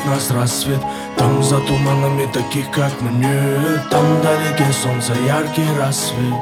нас рассвет. Там за туманами таких как мы нет. Там вдалеке солнце, яркий рассвет.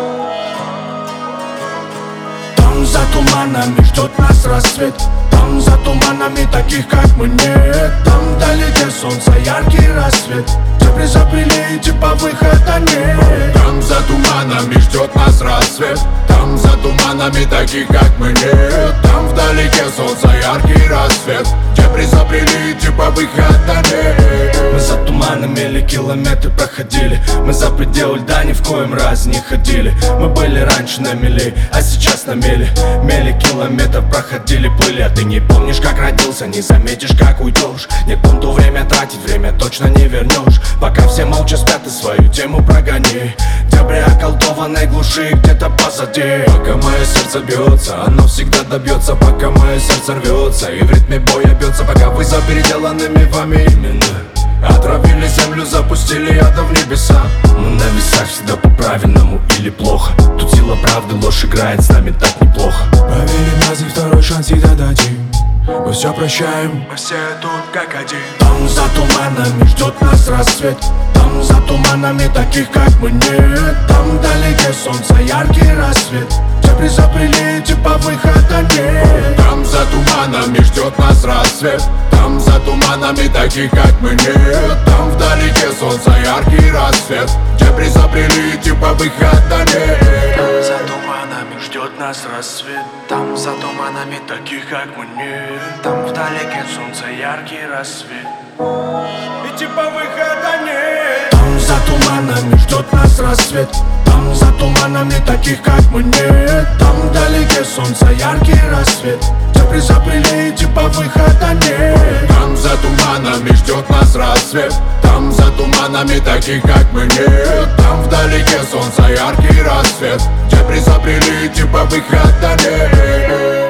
Там за туманами ждет нас рассвет. Там за туманами таких как мы нет. Там вдалеке солнце, яркий рассвет. Дебри запрели, типа выхода нет. Там за туманами ждет нас рассвет. Там за туманами таких как мы нет. Там вдалеке солнце, яркий рассвет. Дебри запрели, типа выхода нет. Мы за туманами или километры проходили. Мы за пределы льда ни в коем разе не ходили. Мы были раньше на мели, а сейчас на мели. Мели километров проходили, плыли. А ты не помнишь, как родился, не заметишь, как уйдешь. Нет пункту время тратить, время точно не вернешь. Пока все молча спят, ты свою тему прогони. Дебри околдованной глуши где-то позади. Пока мое сердце бьется, оно всегда добьется. Пока мое сердце рвется и в ритме боя бьется. Пока вы за переделанными вами именно отравили землю, запустили ядом в небеса. Мы на весах всегда по-правильному или плохо. Тут сила правды, ложь играет с нами так неплохо. Поверим нас и второй шанс всегда дадим. Мы все прощаем, мы все тут как один. Там за туманами ждет нас рассвет. Там за туманами таких как мы нет. Там вдалеке солнце, яркий рассвет. Дебри запрели, типа выхода нет. Там за туманами ждет нас рассвет. Там за туманами таких как мы нет. Там вдалеке солнце, яркий рассвет. Дебри запрели, типа выхода нет. Там за туманами ждет нас рассвет. Там за туманами таких как мы нет. Там вдалеке солнце, яркий рассвет. И типа выхода нет. Там за туманами ждет нас рассвет. Там за туманами таких как мы нет. Там вдалеке солнце, яркий рассвет. Дебри запрели, типа выхода нет. Там за туманами ждет нас рассвет. Там за туманами таких как мы нет. Там вдалеке солнце, яркий рассвет. Дебри запрели, типа выхода нет.